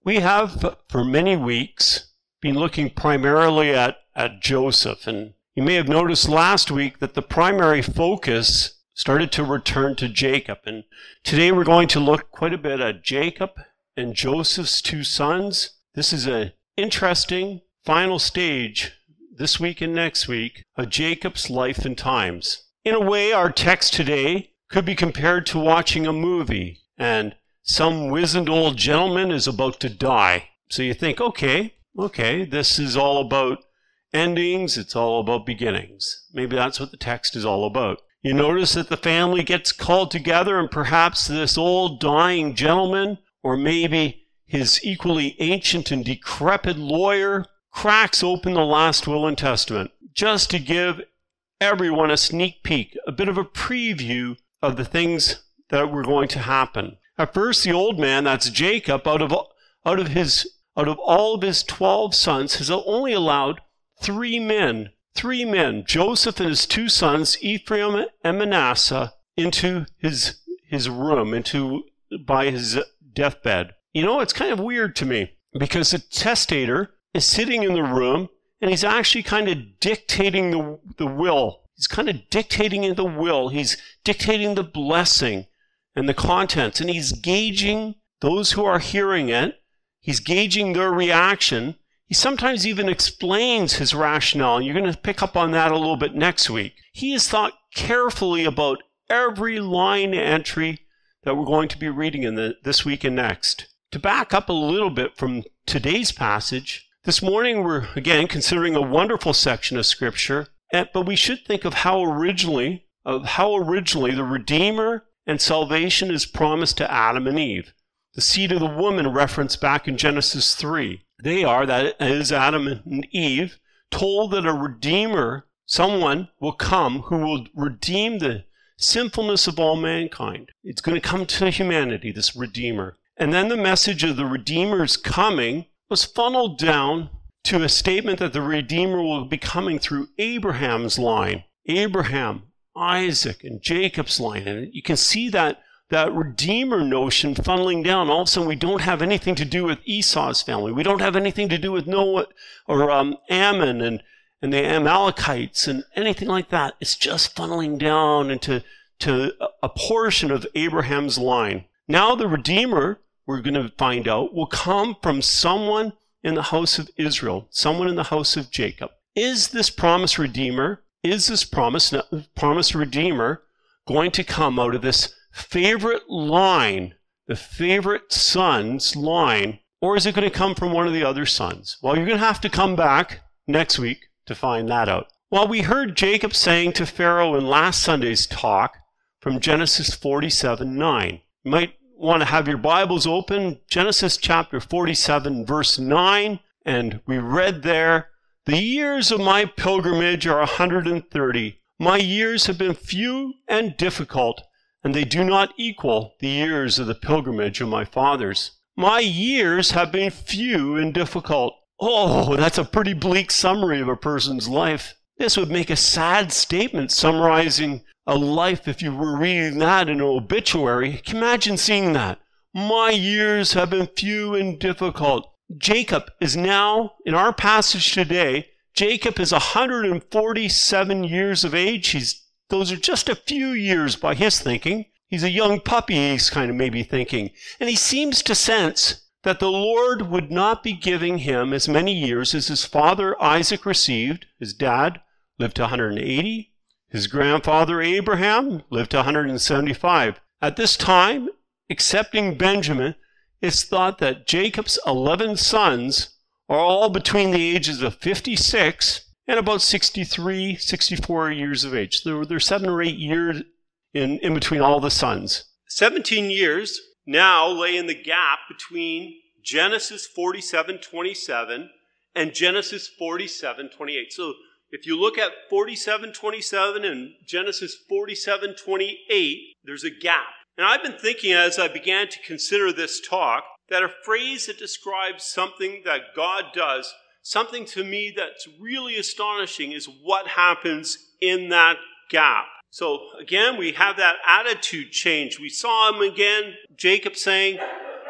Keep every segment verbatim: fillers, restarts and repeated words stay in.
We have, for many weeks, been looking primarily at, at Joseph. And you may have noticed last week that the primary focus started to return to Jacob. And today we're going to look quite a bit at Jacob and Joseph's two sons. This is an interesting final stage this week and next week of Jacob's life and times. In a way, our text today could be compared to watching a movie, and some wizened old gentleman is about to die. So you think, okay, okay, this is all about endings, it's all about beginnings. Maybe that's what the text is all about. You notice that the family gets called together, and perhaps this old dying gentleman, or maybe his equally ancient and decrepit lawyer, cracks open the last will and testament, just to give everyone a sneak peek, a bit of a preview of the things that were going to happen. At first, the old man, that's Jacob, out of out of his out of all of his twelve sons, has only allowed three men, three men, Joseph and his two sons, Ephraim and Manasseh, into his his room, into by his deathbed. You know, it's kind of weird to me because the testator is sitting in the room and he's actually kind of dictating the the will. He's kind of dictating the will. He's dictating the blessing and the contents, and he's gauging those who are hearing it. He's gauging their reaction. He sometimes even explains his rationale. You're going to pick up on that a little bit next week. He has thought carefully about every line entry that we're going to be reading in the, this week and next. To back up a little bit from today's passage, this morning we're again considering a wonderful section of Scripture, but we should think of how originally, of how originally the Redeemer and salvation is promised to Adam and Eve. The seed of the woman referenced back in Genesis three. They are, that is Adam and Eve, told that a Redeemer, someone, will come who will redeem the sinfulness of all mankind. It's going to come to humanity, this Redeemer. And then the message of the Redeemer's coming was funneled down to a statement that the Redeemer will be coming through Abraham's line. Abraham, Isaac, and Jacob's line. And you can see that, that Redeemer notion funneling down. All of a sudden, we don't have anything to do with Esau's family. We don't have anything to do with Noah or um, Ammon and, and the Amalekites and anything like that. It's just funneling down into to a portion of Abraham's line. Now the Redeemer, we're going to find out, will come from someone in the house of Israel, someone in the house of Jacob. Is this promised Redeemer, is this promised, promised Redeemer going to come out of this favorite line, the favorite son's line, or is it going to come from one of the other sons? Well, you're going to have to come back next week to find that out. Well, we heard Jacob saying to Pharaoh in last Sunday's talk from Genesis forty-seven nine. You might want to have your Bibles open, Genesis chapter forty-seven, verse nine, and we read there, "The years of my pilgrimage are one hundred thirty. My years have been few and difficult, and they do not equal the years of the pilgrimage of my fathers. My years have been few and difficult." Oh, that's a pretty bleak summary of a person's life. This would make a sad statement summarizing a life if you were reading that in an obituary. Can you imagine seeing that? My years have been few and difficult. Jacob is now, in our passage today, Jacob is one hundred forty-seven years of age. He's, those are just a few years by his thinking. He's a young puppy, he's kind of maybe thinking. And he seems to sense that the Lord would not be giving him as many years as his father Isaac received. His dad lived to one hundred eighty. His grandfather Abraham lived to one hundred seventy-five. At this time, excepting Benjamin, it's thought that Jacob's eleven sons are all between the ages of fifty-six and about sixty-three, sixty-four years of age. There were, there were seven or eight years in, in between all the sons. seventeen years now lay in the gap between Genesis forty-seven twenty-seven and Genesis forty-seven twenty-eight. So if you look at forty-seven twenty-seven and Genesis forty-seven twenty-eight, there's a gap. And I've been thinking as I began to consider this talk that a phrase that describes something that God does, something to me that's really astonishing, is what happens in that gap. So again, we have that attitude change. We saw him again, Jacob saying,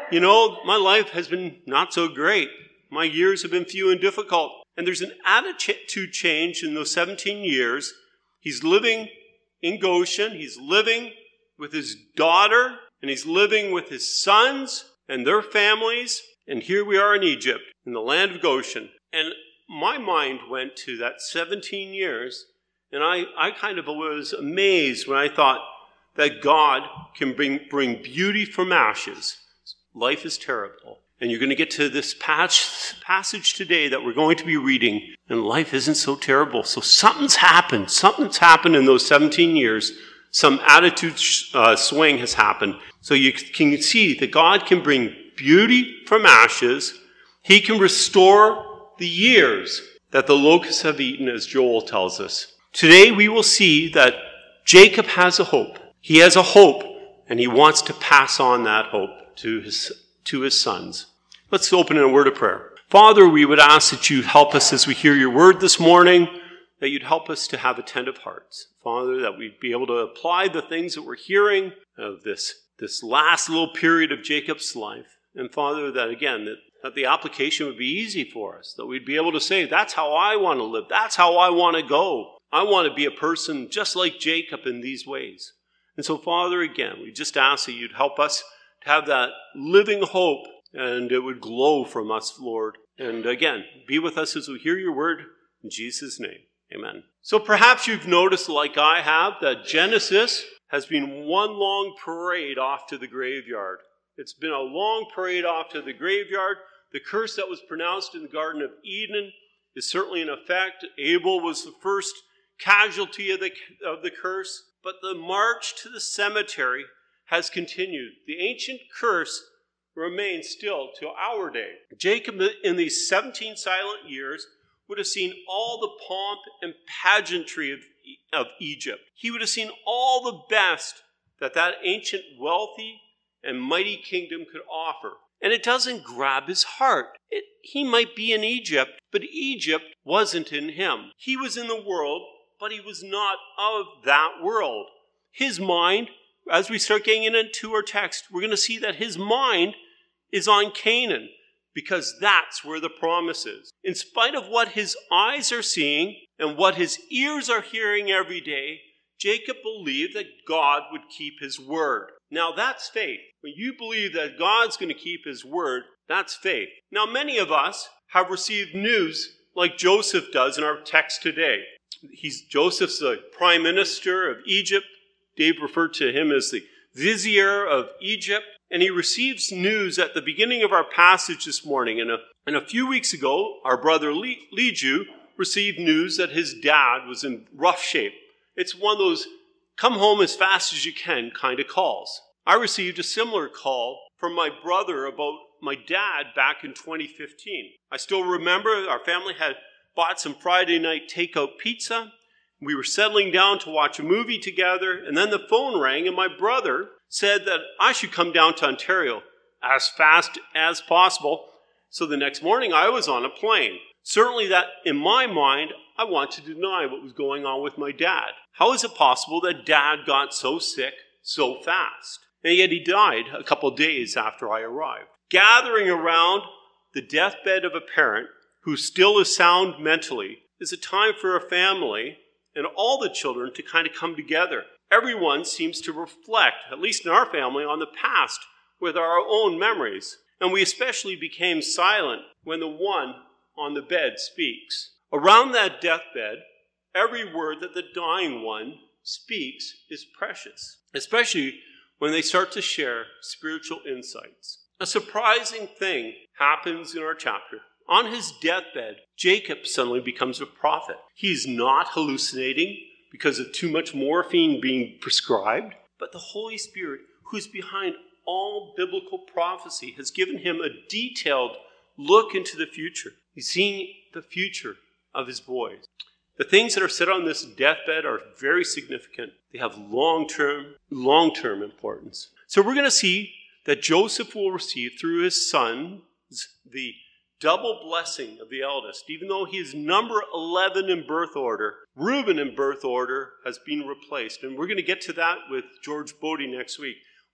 you know, my life has been not so great. My years have been few and difficult. And there's an attitude change in those seventeen years. He's living in Goshen. He's living with his daughter, and he's living with his sons and their families. And here we are in Egypt, in the land of Goshen. And my mind went to that seventeen years, and I, I kind of was amazed when I thought that God can bring, bring beauty from ashes. Life is terrible. And you're going to get to this passage today that we're going to be reading, and life isn't so terrible. So something's happened. Something's happened in those seventeen years. Some attitude uh, swing has happened. So you can see that God can bring beauty from ashes. He can restore the years that the locusts have eaten, as Joel tells us. Today we will see that Jacob has a hope. He has a hope, and he wants to pass on that hope to his to his sons. Let's open in a word of prayer. Father, we would ask that you help us as we hear your word this morning, that you'd help us to have attentive hearts. Father, that we'd be able to apply the things that we're hearing of this, this last little period of Jacob's life. And Father, that again, that, that the application would be easy for us, that we'd be able to say, that's how I want to live. That's how I want to go. I want to be a person just like Jacob in these ways. And so, Father, again, we just ask that you'd help us to have that living hope, and it would glow from us, Lord. And again, be with us as we hear your word in Jesus' name. Amen. So perhaps you've noticed, like I have, that Genesis has been one long parade off to the graveyard. It's been a long parade off to the graveyard. The curse that was pronounced in the Garden of Eden is certainly in effect. Abel was the first casualty of the, of the curse. But the march to the cemetery has continued. The ancient curse remains still to our day. Jacob, in these seventeen silent years, would have seen all the pomp and pageantry of, of Egypt. He would have seen all the best that that ancient wealthy and mighty kingdom could offer. And it doesn't grab his heart. It, he might be in Egypt, but Egypt wasn't in him. He was in the world, but he was not of that world. His mind, as we start getting into our text, we're going to see that his mind is on Canaan, because that's where the promise is. In spite of what his eyes are seeing and what his ears are hearing every day, Jacob believed that God would keep his word. Now that's faith. When you believe that God's going to keep his word, that's faith. Now many of us have received news like Joseph does in our text today. He's Joseph's the prime minister of Egypt. Dave referred to him as the vizier of Egypt. And he receives news at the beginning of our passage this morning. And a, and a few weeks ago, our brother Liju received news that his dad was in rough shape. It's one of those come home as fast as you can kind of calls. I received a similar call from my brother about my dad back in twenty fifteen. I still remember our family had bought some Friday night takeout pizza. We were settling down to watch a movie together, and then the phone rang, and my brother said that I should come down to Ontario as fast as possible. So the next morning, I was on a plane. Certainly that, in my mind, I want to deny what was going on with my dad. How is it possible that dad got so sick so fast? And yet he died a couple of days after I arrived. Gathering around the deathbed of a parent who still is sound mentally is a time for a family and all the children to kind of come together. Everyone seems to reflect, at least in our family, on the past with our own memories. And we especially became silent when the one on the bed speaks. Around that deathbed, every word that the dying one speaks is precious, especially when they start to share spiritual insights. A surprising thing happens in our chapter. On his deathbed, Jacob suddenly becomes a prophet. He's not hallucinating because of too much morphine being prescribed, but the Holy Spirit, who's behind all biblical prophecy, has given him a detailed look into the future. He's seeing the future of his boys. The things that are said on this deathbed are very significant. They have long-term, long-term importance. So we're going to see that Joseph will receive through his sons the double blessing of the eldest. Even though he is number eleven in birth order, Reuben in birth order has been replaced. And we're going to get to that with George Bodie next week.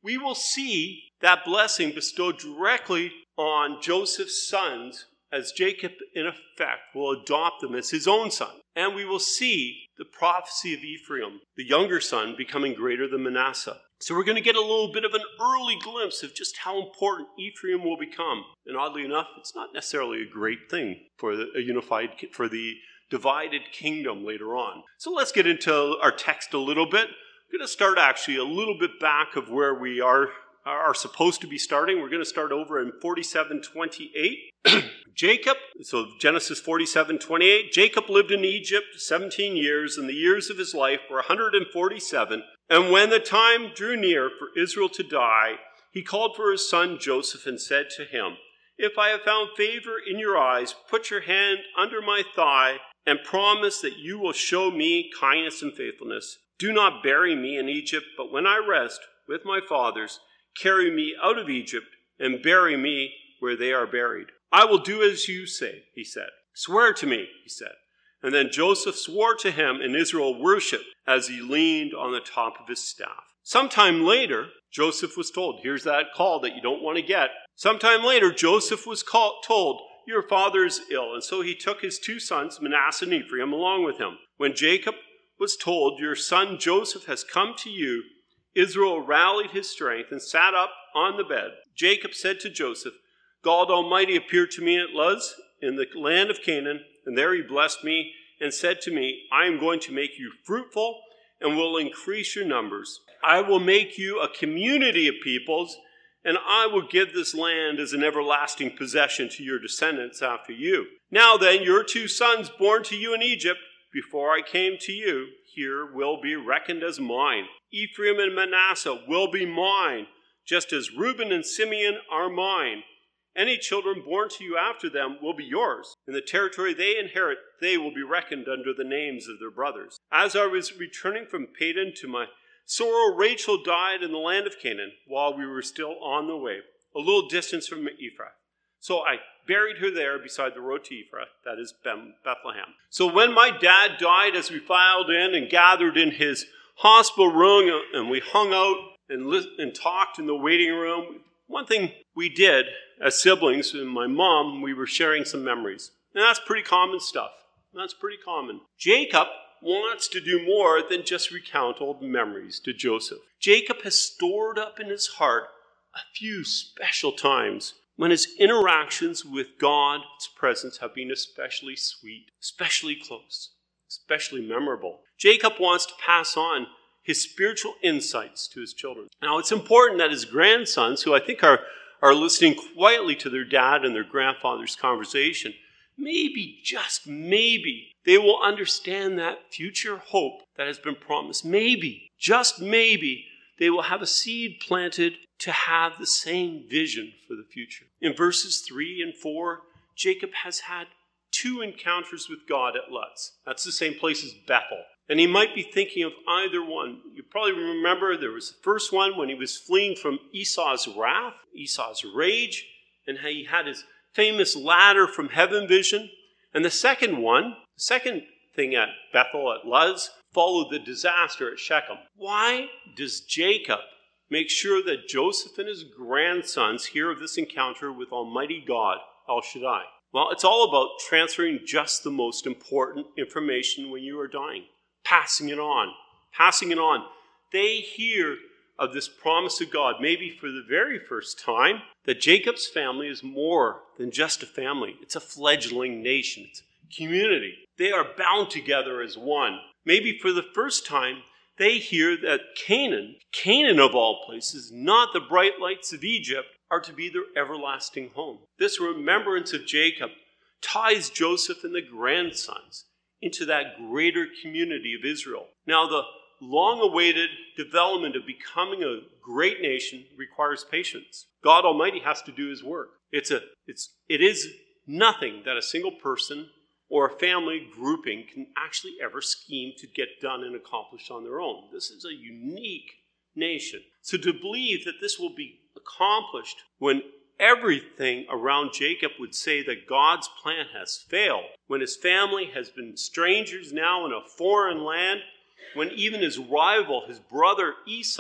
we will see that blessing bestowed directly on Joseph's sons, as Jacob, in effect, will adopt them as his own son. And we will see the prophecy of Ephraim, the younger son, becoming greater than Manasseh. So we're going to get a little bit of an early glimpse of just how important Ephraim will become. And oddly enough, it's not necessarily a great thing for the, a unified, for the divided kingdom later on. So let's get into our text a little bit. I'm going to start actually a little bit back of where we are, are supposed to be starting. We're going to start over in forty-seven twenty-eight. Jacob, so Genesis forty-seven twenty-eight, Jacob lived in Egypt seventeen years, and the years of his life were one hundred forty-seven. And when the time drew near for Israel to die, he called for his son Joseph and said to him, "If I have found favor in your eyes, put your hand under my thigh and promise that you will show me kindness and faithfulness. Do not bury me in Egypt, but when I rest with my fathers, carry me out of Egypt and bury me where they are buried. I will do as you say," he said. "Swear to me," he said. And then Joseph swore to him, and Israel worshipped as he leaned on the top of his staff. Sometime later, Joseph was told, here's that call that you don't want to get. Sometime later, Joseph was called, told, "Your father is ill." And so he took his two sons, Manasseh and Ephraim, along with him. When Jacob was told, "Your son Joseph has come to you," Israel rallied his strength and sat up on the bed. Jacob said to Joseph, "God Almighty appeared to me at Luz in the land of Canaan, and there he blessed me and said to me, 'I am going to make you fruitful and will increase your numbers. I will make you a community of peoples, and I will give this land as an everlasting possession to your descendants after you. Now then, your two sons born to you in Egypt, before I came to you, here will be reckoned as mine. Ephraim and Manasseh will be mine, just as Reuben and Simeon are mine. Any children born to you after them will be yours. In the territory they inherit, they will be reckoned under the names of their brothers. As I was returning from Padan to my sorrow, Rachel died in the land of Canaan while we were still on the way, a little distance from Ephrath. So I buried her there beside the road to Ephrath, that is Bethlehem. So when my dad died, as we filed in and gathered in his hospital room, and we hung out and, li- and talked in the waiting room, one thing we did as siblings, and my mom, we were sharing some memories. And that's pretty common stuff. That's pretty common. Jacob wants to do more than just recount old memories to Joseph. Jacob has stored up in his heart a few special times when his interactions with God's presence have been especially sweet, especially close, especially memorable. Jacob wants to pass on his spiritual insights to his children. Now, it's important that his grandsons, who I think are, are listening quietly to their dad and their grandfather's conversation, maybe, just maybe, they will understand that future hope that has been promised. Maybe, just maybe, they will have a seed planted to have the same vision for the future. In verses three and four, Jacob has had two encounters with God at Luz. That's the same place as Bethel. And he might be thinking of either one. You probably remember there was the first one when he was fleeing from Esau's wrath, Esau's rage, and how he had his famous ladder from heaven vision. And the second one, the second thing at Bethel, at Luz, followed the disaster at Shechem. Why does Jacob make sure that Joseph and his grandsons hear of this encounter with Almighty God, El Shaddai? Well, it's all about transferring just the most important information when you are dying. Passing it on. Passing it on. They hear of this promise of God, maybe for the very first time, that Jacob's family is more than just a family. It's a fledgling nation. It's a community. They are bound together as one. Maybe for the first time, they hear that Canaan, Canaan of all places, not the bright lights of Egypt, are to be their everlasting home. This remembrance of Jacob ties Joseph and the grandsons into that greater community of Israel. Now, the long-awaited development of becoming a great nation requires patience. God Almighty has to do his work. It's a, it's, it is nothing that a single person or a family grouping can actually ever scheme to get done and accomplish on their own. This is a unique nation. So to believe that this will be accomplished when everything around Jacob would say that God's plan has failed, when his family has been strangers now in a foreign land, when even his rival, his brother Esau,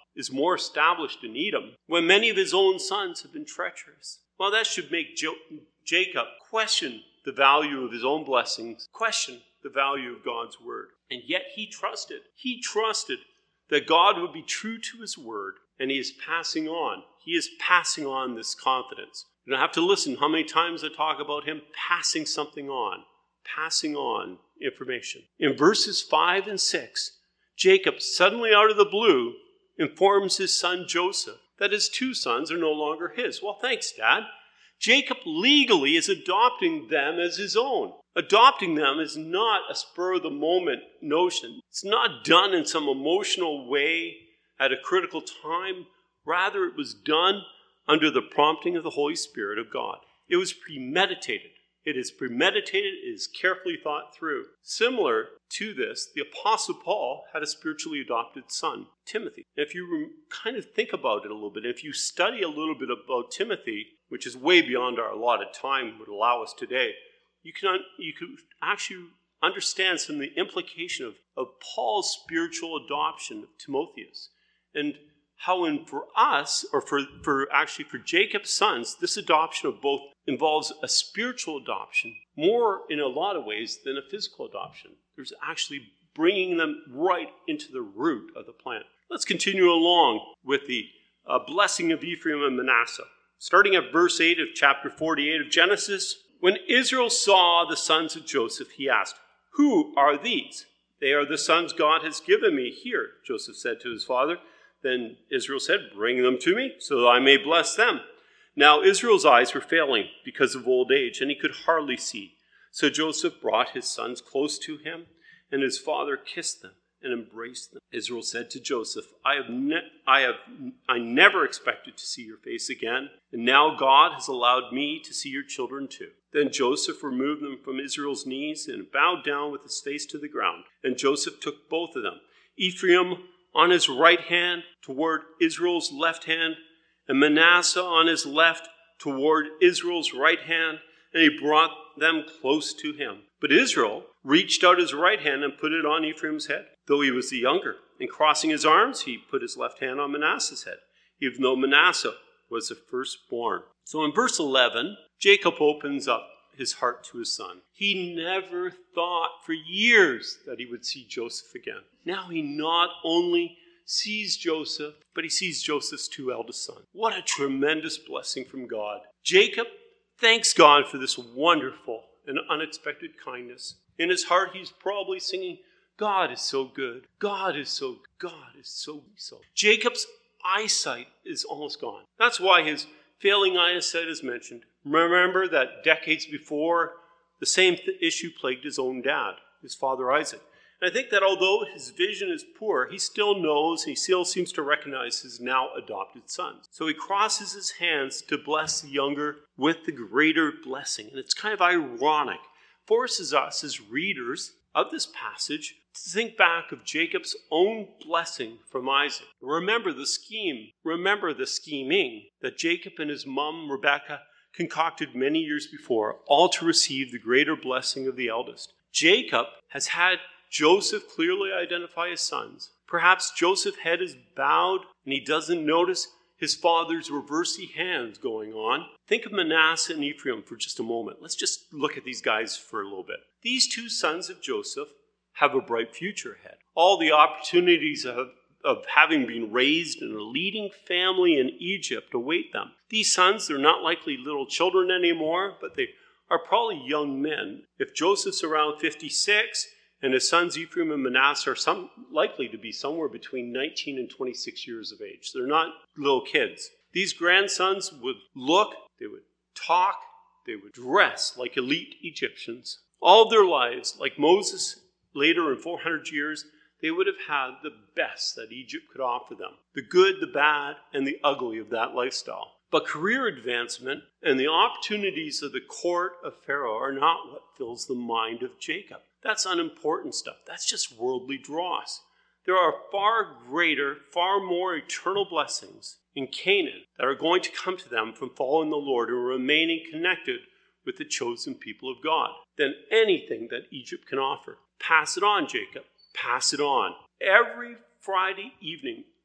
is more established in Edom, when many of his own sons have been treacherous. Well, that should make jo- Jacob question the value of his own blessings, question the value of God's word. And yet he trusted. He trusted that God would be true to his word, and he is passing on. He is passing on this confidence. You don't have to listen how many times I talk about him passing something on, passing on information. In verses five and six, Jacob suddenly out of the blue informs his son Joseph that his two sons are no longer his. Well, thanks, Dad. Jacob legally is adopting them as his own. Adopting them is not a spur-of-the-moment notion. It's not done in some emotional way at a critical time. Rather, it was done under the prompting of the Holy Spirit of God. It was premeditated. It is premeditated. It is carefully thought through. Similar to this, the Apostle Paul had a spiritually adopted son, Timothy. And if you kind of think about it a little bit, if you study a little bit about Timothy, which is way beyond our allotted time would allow us today, you can you can actually understand some of the implication of, of Paul's spiritual adoption of Timotheus. And how in for us, or for, for actually for Jacob's sons, this adoption of both involves a spiritual adoption, more in a lot of ways than a physical adoption. There's actually bringing them right into the root of the plant. Let's continue along with the uh, blessing of Ephraim and Manasseh. Starting at verse eight of chapter forty-eight of Genesis, when Israel saw the sons of Joseph, he asked, "Who are these?" "They are the sons God has given me here," Joseph said to his father. Then Israel said, "Bring them to me, so that I may bless them." Now Israel's eyes were failing because of old age, and he could hardly see. So Joseph brought his sons close to him, and his father kissed them and embraced them. Israel said to Joseph, I have, ne- I have I never expected to see your face again, and now God has allowed me to see your children too. Then Joseph removed them from Israel's knees and bowed down with his face to the ground. And Joseph took both of them, Ephraim on his right hand toward Israel's left hand, and Manasseh on his left toward Israel's right hand, and he brought them close to him. But Israel reached out his right hand and put it on Ephraim's head, though he was the younger. And crossing his arms, he put his left hand on Manasseh's head, even though Manasseh was the firstborn. So in verse eleven, Jacob opens up his heart to his son. He never thought for years that he would see Joseph again. Now he not only sees Joseph, but he sees Joseph's two eldest sons. What a tremendous blessing from God. Jacob thanks God for this wonderful and unexpected kindness. In his heart, he's probably singing, God is so good. God is so good. God is so, so. Jacob's eyesight is almost gone. That's why his failing eyesight is mentioned. Remember that decades before, the same th- issue plagued his own dad, his father Isaac. And I think that although his vision is poor, he still knows, he still seems to recognize his now adopted sons. So he crosses his hands to bless the younger with the greater blessing. And it's kind of ironic. Forces us as readers of this passage to think back of Jacob's own blessing from Isaac. Remember the scheme, remember the scheming that Jacob and his mom, Rebekah, concocted many years before, all to receive the greater blessing of the eldest. Jacob has had Joseph clearly identify his sons. Perhaps Joseph's head is bowed and he doesn't notice his father's reversey hands going on. Think of Manasseh and Ephraim for just a moment. Let's just look at these guys for a little bit. These two sons of Joseph have a bright future ahead. All the opportunities of, of having been raised in a leading family in Egypt await them. These sons, they're not likely little children anymore, but they are probably young men. If Joseph's around fifty-six, and his sons Ephraim and Manasseh are some, likely to be somewhere between nineteen and twenty-six years of age. They're not little kids. These grandsons would look, they would talk, they would dress like elite Egyptians. All of their lives, like Moses later in four hundred years, they would have had the best that Egypt could offer them. The good, the bad, and the ugly of that lifestyle. But career advancement and the opportunities of the court of Pharaoh are not what fills the mind of Jacob. That's unimportant stuff. That's just worldly dross. There are far greater, far more eternal blessings in Canaan that are going to come to them from following the Lord and remaining connected with the chosen people of God than anything that Egypt can offer. Pass it on, Jacob. Pass it on. Every Friday evening,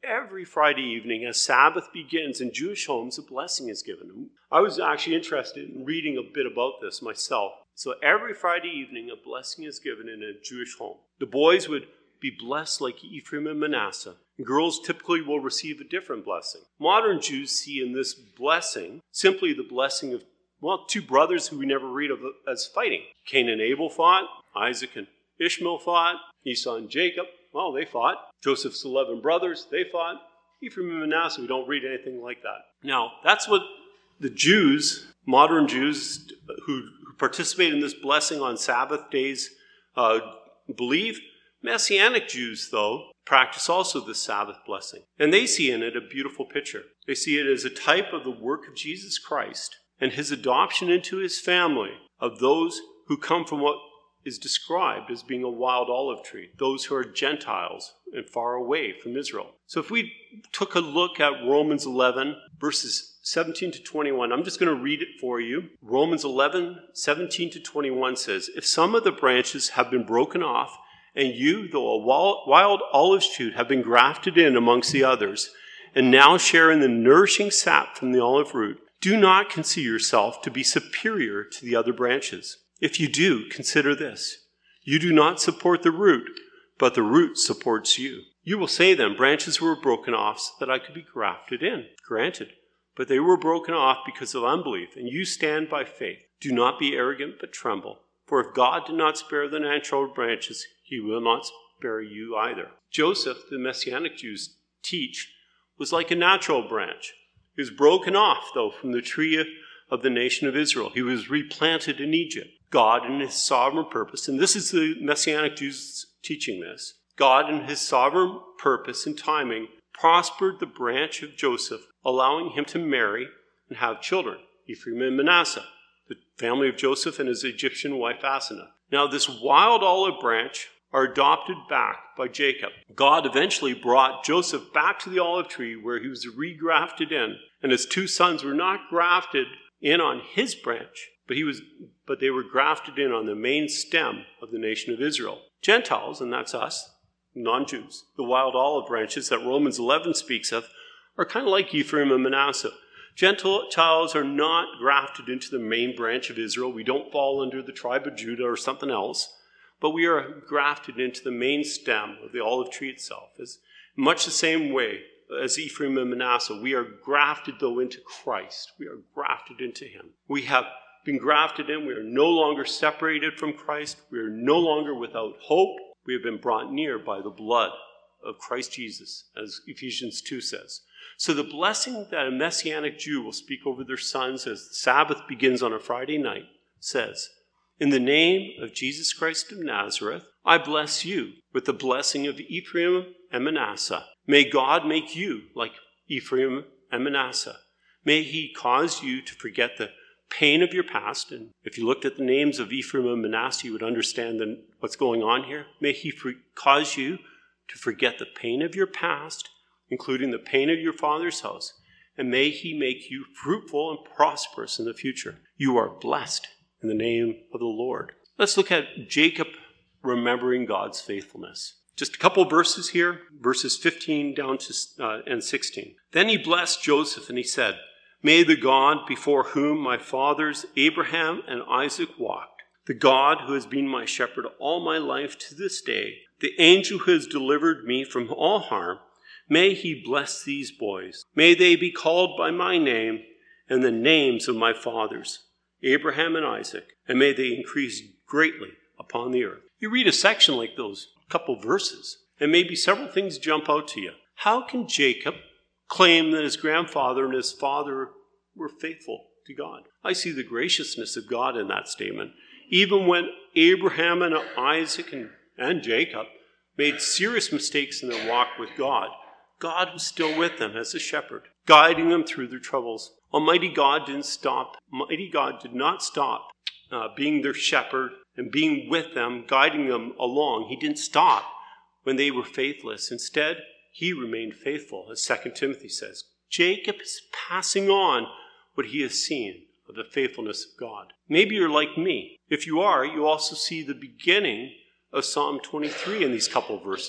every Friday evening as Sabbath begins in Jewish homes, a blessing is given. I was actually interested in reading a bit about this myself. So every Friday evening, a blessing is given in a Jewish home. The boys would be blessed like Ephraim and Manasseh. And girls typically will receive a different blessing. Modern Jews see in this blessing simply the blessing of, well, two brothers who we never read of as fighting. Cain and Abel fought. Isaac and Ishmael fought. Esau and Jacob, well, they fought. Joseph's eleven brothers, they fought. Ephraim and Manasseh, we don't read anything like that. Now, that's what the Jews, modern Jews who, who participate in this blessing on Sabbath days uh, believe. Messianic Jews, though, practice also the Sabbath blessing. And they see in it a beautiful picture. They see it as a type of the work of Jesus Christ and his adoption into his family of those who come from what is described as being a wild olive tree, those who are Gentiles and far away from Israel. So if we took a look at Romans eleven, verses seventeen to twenty-one, I'm just going to read it for you. Romans eleven, seventeen to twenty-one says, "If some of the branches have been broken off, and you, though a wild olive shoot, have been grafted in amongst the others, and now share in the nourishing sap from the olive root, do not consider yourself to be superior to the other branches. If you do, consider this. You do not support the root, but the root supports you. You will say then, branches were broken off so that I could be grafted in. Granted, but they were broken off because of unbelief, and you stand by faith. Do not be arrogant, but tremble. For if God did not spare the natural branches, he will not spare you either." Joseph, the Messianic Jews teach, was like a natural branch. He was broken off, though, from the tree of the nation of Israel. He was replanted in Egypt. God, in his sovereign purpose, and this is the Messianic Jews teaching this, God, in his sovereign purpose and timing, prospered the branch of Joseph, allowing him to marry and have children, Ephraim and Manasseh, the family of Joseph and his Egyptian wife Asenath. Now, this wild olive branch are adopted back by Jacob. God eventually brought Joseph back to the olive tree where he was regrafted in, and his two sons were not grafted in on his branch, but he was, but they were grafted in on the main stem of the nation of Israel. Gentiles, and that's us, non-Jews, the wild olive branches that Romans eleven speaks of, are kind of like Ephraim and Manasseh. Gentiles are not grafted into the main branch of Israel. We don't fall under the tribe of Judah or something else, but we are grafted into the main stem of the olive tree itself. As much the same way as Ephraim and Manasseh, we are grafted, though, into Christ. We are grafted into him. We have been grafted in. We are no longer separated from Christ. We are no longer without hope. We have been brought near by the blood of Christ Jesus, as Ephesians two says. So the blessing that a Messianic Jew will speak over their sons as the Sabbath begins on a Friday night says, "In the name of Jesus Christ of Nazareth, I bless you with the blessing of Ephraim and Manasseh. May God make you like Ephraim and Manasseh. May he cause you to forget the pain of your past." And if you looked at the names of Ephraim and Manasseh, you would understand the, what's going on here. May he for, cause you to forget the pain of your past, including the pain of your father's house. And may he make you fruitful and prosperous in the future. You are blessed in the name of the Lord. Let's look at Jacob remembering God's faithfulness. Just a couple verses here, verses fifteen down to uh, and sixteen. "Then he blessed Joseph and he said, 'May the God before whom my fathers Abraham and Isaac walked, the God who has been my shepherd all my life to this day, the angel who has delivered me from all harm, may he bless these boys. May they be called by my name and the names of my fathers, Abraham and Isaac, and may they increase greatly upon the earth.'" You read a section like those, a couple verses, and maybe several things jump out to you. How can Jacob claim that his grandfather and his father were faithful to God? I see the graciousness of God in that statement. Even when Abraham and Isaac and, and Jacob made serious mistakes in their walk with God, God was still with them as a shepherd, guiding them through their troubles. Almighty God didn't stop. Almighty God did not stop uh, being their shepherd and being with them, guiding them along. He didn't stop when they were faithless. Instead, he remained faithful, as Second Timothy says. Jacob is passing on what he has seen of the faithfulness of God. Maybe you're like me. If you are, you also see the beginning of Psalm twenty-three in these couple verses.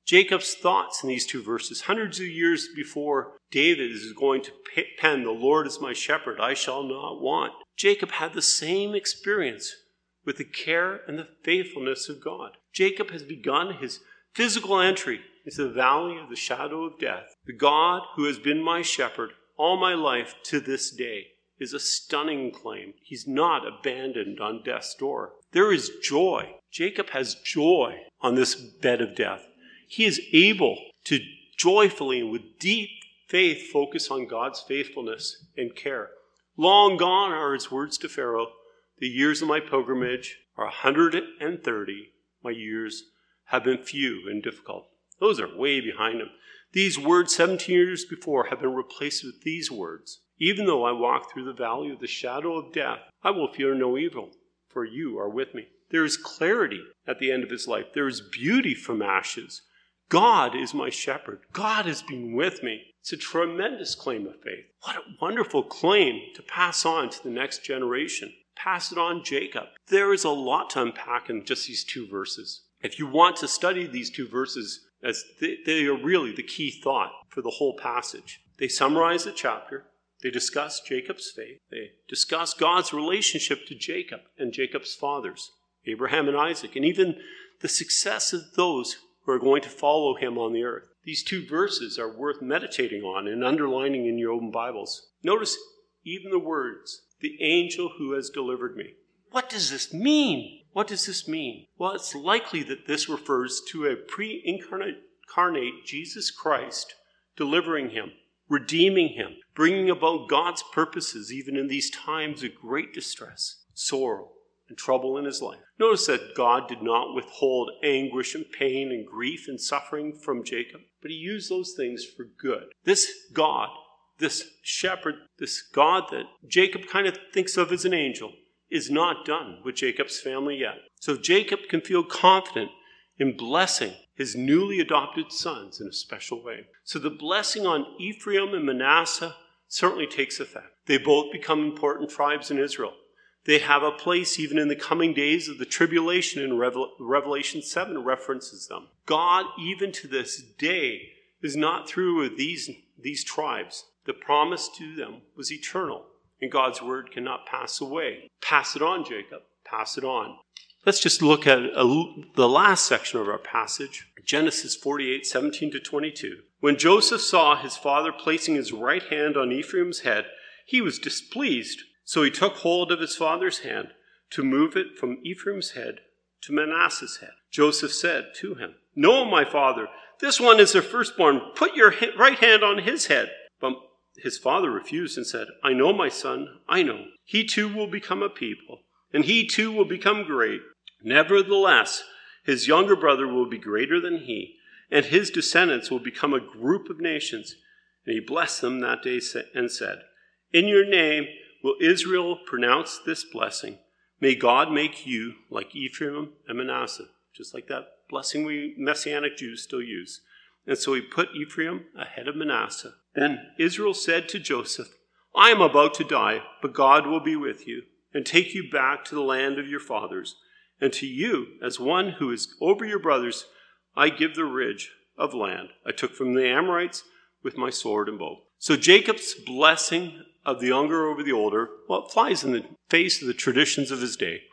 Jacob's thoughts in these two verses, hundreds of years before David is going to pen, "The Lord is my shepherd, I shall not want." Jacob had the same experience with the care and the faithfulness of God. Jacob has begun his physical entry into the valley of the shadow of death. The God who has been my shepherd all my life to this day is a stunning claim. He's not abandoned on death's door. There is joy. Jacob has joy on this bed of death. He is able to joyfully and with deep faith focus on God's faithfulness and care. Long gone are his words to Pharaoh, "The years of my pilgrimage are one hundred thirty. My years have been few and difficult." Those are way behind him. These words seventeen years before have been replaced with these words. "Even though I walk through the valley of the shadow of death, I will fear no evil, for you are with me." There is clarity at the end of his life. There is beauty from ashes. God is my shepherd. God has been with me. It's a tremendous claim of faith. What a wonderful claim to pass on to the next generation. Pass it on, Jacob. There is a lot to unpack in just these two verses. If you want to study these two verses, as they, they are really the key thought for the whole passage. They summarize the chapter. They discuss Jacob's faith. They discuss God's relationship to Jacob and Jacob's fathers, Abraham and Isaac, and even the success of those who are going to follow him on the earth. These two verses are worth meditating on and underlining in your own Bibles. Notice even the words, "the angel who has delivered me." What does this mean? What does this mean? Well, it's likely that this refers to a pre-incarnate Jesus Christ delivering him, redeeming him, bringing about God's purposes even in these times of great distress, sorrow, and trouble in his life. Notice that God did not withhold anguish and pain and grief and suffering from Jacob, but he used those things for good. This God, this shepherd, this God that Jacob kind of thinks of as an angel, is not done with Jacob's family yet. So Jacob can feel confident in blessing his newly adopted sons in a special way. So the blessing on Ephraim and Manasseh certainly takes effect. They both become important tribes in Israel. They have a place even in the coming days of the tribulation, and Revelation seven references them. God, even to this day, is not through with these, these tribes. The promise to them was eternal, and God's word cannot pass away. Pass it on, Jacob. Pass it on. Let's just look at a, the last section of our passage, Genesis forty-eight, seventeen to twenty-two. When Joseph saw his father placing his right hand on Ephraim's head, he was displeased. So he took hold of his father's hand to move it from Ephraim's head to Manasseh's head. Joseph said to him, "No, my father, this one is the firstborn. Put your right hand on his head." But his father refused and said, "I know, my son, I know. He too will become a people, and he too will become great. Nevertheless, his younger brother will be greater than he, and his descendants will become a group of nations." And he blessed them that day and said, "In your name will Israel pronounce this blessing. May God make you like Ephraim and Manasseh." Just like that blessing we Messianic Jews still use. And so he put Ephraim ahead of Manasseh. Then Israel said to Joseph, "I am about to die, but God will be with you and take you back to the land of your fathers. And to you, as one who is over your brothers, I give the ridge of land I took from the Amorites with my sword and bow." So Jacob's blessing of the younger over the older, well, it flies in the face of the traditions of his day.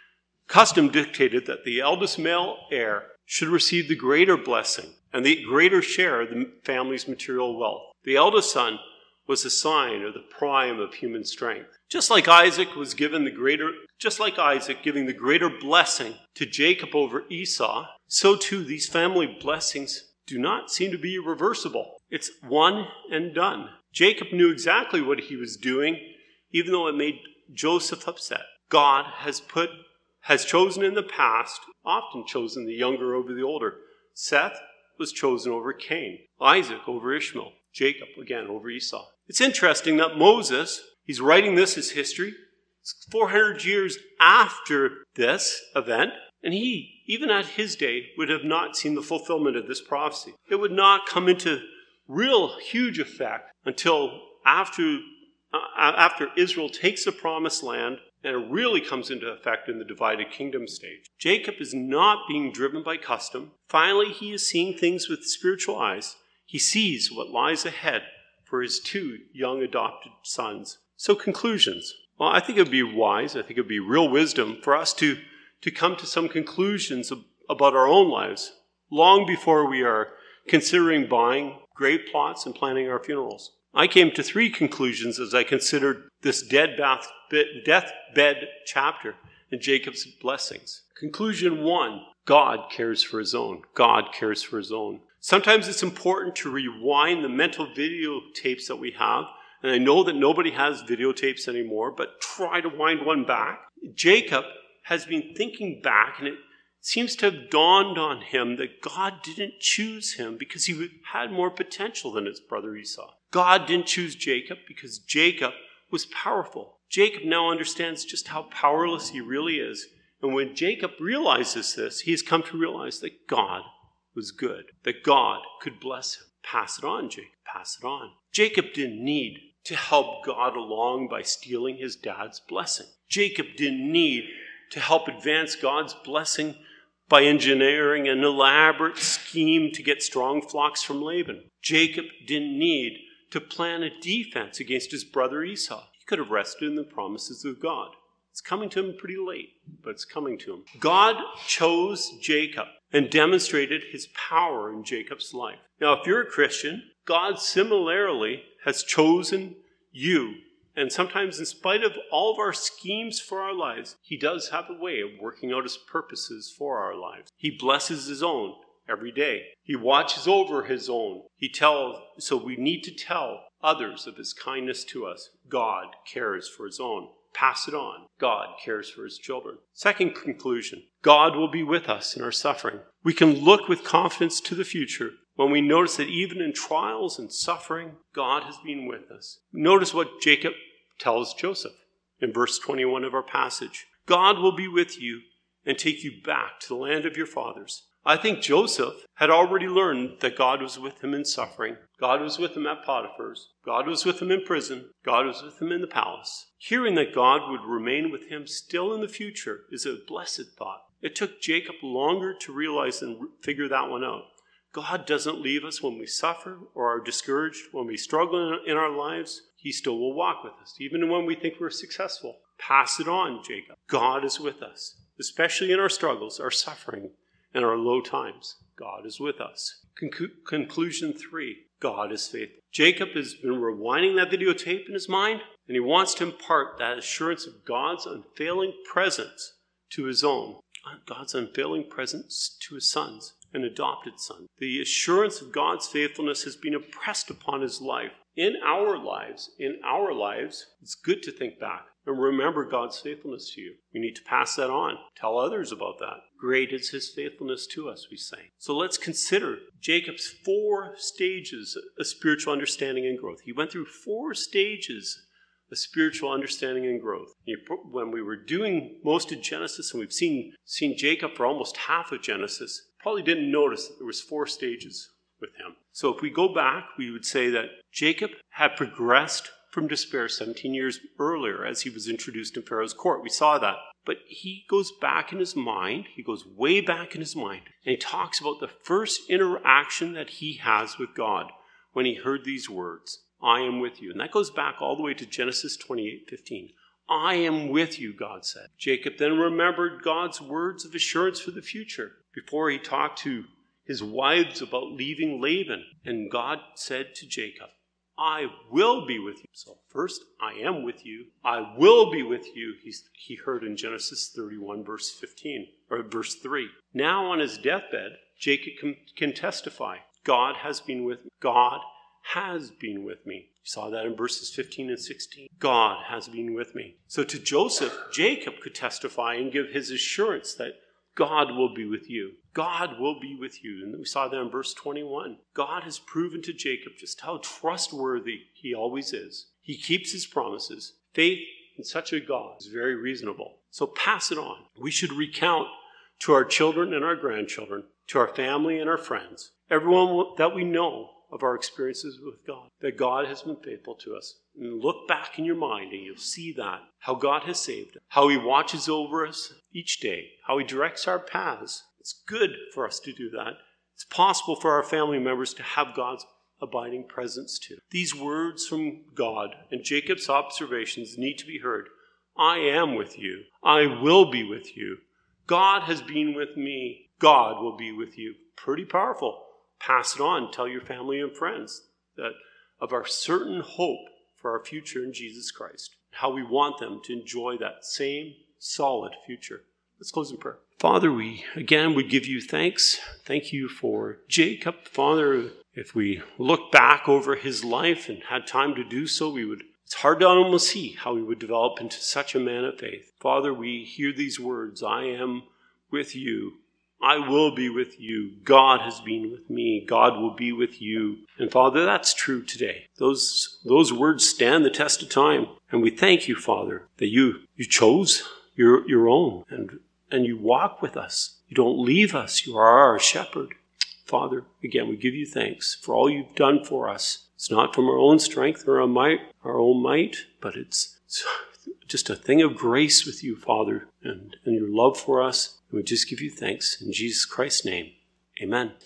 Custom dictated that the eldest male heir should receive the greater blessing and the greater share of the family's material wealth. The eldest son was a sign of the prime of human strength. Just like Isaac was given the greater, just like Isaac giving the greater blessing to Jacob over Esau, so too these family blessings do not seem to be reversible. It's one and done. Jacob knew exactly what he was doing, even though it made Joseph upset. God has put, has chosen in the past, often chosen the younger over the older. Seth was chosen over Cain, Isaac over Ishmael, Jacob again over Esau. It's interesting that Moses, he's writing this as history. It's four hundred years after this event, and he, even at his day, would have not seen the fulfillment of this prophecy. It would not come into real huge effect until after, uh, after Israel takes the promised land And it really comes into effect in the divided kingdom stage. Jacob is not being driven by custom. Finally, he is seeing things with spiritual eyes. He sees what lies ahead for his two young adopted sons. So conclusions. Well, I think it would be wise, I think it would be real wisdom for us to, to come to some conclusions of, about our own lives long before we are considering buying grave plots and planning our funerals. I came to three conclusions as I considered this dead bath, deathbed chapter in Jacob's blessings. Conclusion one, God cares for his own. God cares for his own. Sometimes it's important to rewind the mental videotapes that we have. And I know that nobody has videotapes anymore, but try to wind one back. Jacob has been thinking back, and it seems to have dawned on him that God didn't choose him because he had more potential than his brother Esau. God didn't choose Jacob because Jacob was powerful. Jacob now understands just how powerless he really is. And when Jacob realizes this, he has come to realize that God was good, that God could bless him. Pass it on, Jacob. Pass it on. Jacob didn't need to help God along by stealing his dad's blessing. Jacob didn't need to help advance God's blessing by engineering an elaborate scheme to get strong flocks from Laban. Jacob didn't need to plan a defense against his brother Esau. He could have rested in the promises of God. It's coming to him pretty late, but it's coming to him. God chose Jacob and demonstrated his power in Jacob's life. Now, if you're a Christian, God similarly has chosen you. And sometimes, in spite of all of our schemes for our lives, he does have a way of working out his purposes for our lives. He blesses his own every day. He watches over his own. He tells, so we need to tell others of his kindness to us. God cares for his own. Pass it on. God cares for his children. Second conclusion, God will be with us in our suffering. We can look with confidence to the future when we notice that even in trials and suffering, God has been with us. Notice what Jacob tells Joseph in verse twenty-one of our passage. God will be with you and take you back to the land of your fathers. I think Joseph had already learned that God was with him in suffering. God was with him at Potiphar's. God was with him in prison. God was with him in the palace. Hearing that God would remain with him still in the future is a blessed thought. It took Jacob longer to realize and figure that one out. God doesn't leave us when we suffer or are discouraged, when we struggle in our lives. He still will walk with us, even when we think we're successful. Pass it on, Jacob. God is with us, especially in our struggles, our suffering, and our low times. God is with us. Con- conclusion three, God is faithful. Jacob has been rewinding that videotape in his mind, and he wants to impart that assurance of God's unfailing presence to his own, God's unfailing presence to his sons, an adopted son. The assurance of God's faithfulness has been impressed upon his life. In our lives, in our lives, it's good to think back and remember God's faithfulness to you. We need to pass that on. Tell others about that. Great is his faithfulness to us, we say. So let's consider Jacob's four stages of spiritual understanding and growth. He went through four stages of spiritual understanding and growth. When we were doing most of Genesis, and we've seen, seen Jacob for almost half of Genesis, probably didn't notice that there was four stages with him. So if we go back, we would say that Jacob had progressed from despair seventeen years earlier as he was introduced in Pharaoh's court. We saw that. But he goes back in his mind, he goes way back in his mind, and he talks about the first interaction that he has with God when he heard these words, I am with you. And that goes back all the way to Genesis twenty-eight fifteen. I am with you, God said. Jacob then remembered God's words of assurance for the future before he talked to his wives about leaving Laban. And God said to Jacob, I will be with you. So first, I am with you. I will be with you, he's, he heard in Genesis thirty-one, verse fifteen, or verse three. Now on his deathbed, Jacob can, can testify, God has been with me. God has been with me. You saw that in verses fifteen and sixteen. God has been with me. So to Joseph, Jacob could testify and give his assurance that God will be with you. God will be with you. And we saw that in verse twenty-one. God has proven to Jacob just how trustworthy he always is. He keeps his promises. Faith in such a God is very reasonable. So pass it on. We should recount to our children and our grandchildren, to our family and our friends, everyone that we know, of our experiences with God, that God has been faithful to us. And look back in your mind and you'll see that, how God has saved us, how he watches over us each day, how he directs our paths. It's good for us to do that. It's possible for our family members to have God's abiding presence too. These words from God and Jacob's observations need to be heard. I am with you. I will be with you. God has been with me. God will be with you. Pretty powerful. Pass it on. Tell your family and friends that of our certain hope for our future in Jesus Christ. How we want them to enjoy that same solid future. Let's close in prayer. Father, we again would give you thanks. Thank you for Jacob. Father, if we look back over his life and had time to do so, we would, it's hard to almost see how he would develop into such a man of faith. Father, we hear these words, I am with you. I will be with you. God has been with me. God will be with you. And Father, that's true today. Those, those words stand the test of time. And we thank you, Father, that you, you chose your, your own and, and you walk with us. You don't leave us. You are our shepherd. Father, again, we give you thanks for all you've done for us. It's not from our own strength or our might, our own might, but it's, it's just a thing of grace with you, Father, and, and your love for us. And we just give you thanks in Jesus Christ's name. Amen.